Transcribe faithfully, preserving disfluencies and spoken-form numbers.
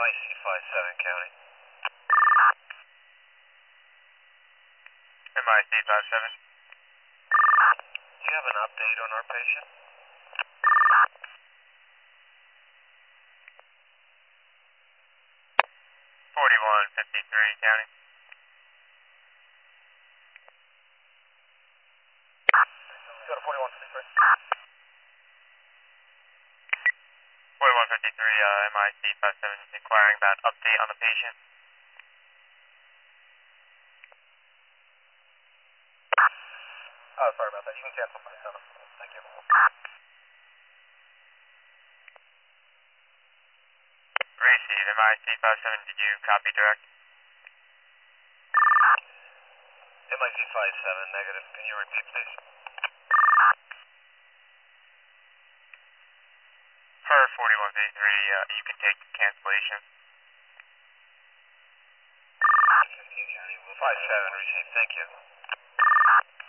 I C five seven County. M I C five seven. Do you have an update on our patient? forty-one fifty-three County. Go to forty-one fifty-three. forty-one fifty-three, uh, M I C five seven inquiring about update on the patient. Oh, sorry about that. You can cancel forty-seven. Thank you. Receive, M I C five seven, did you copy direct? M I C five seven, negative. Can you repeat, please? Per forty-one fifty-three, uh, you can take cancellation. five seven, received. Thank you.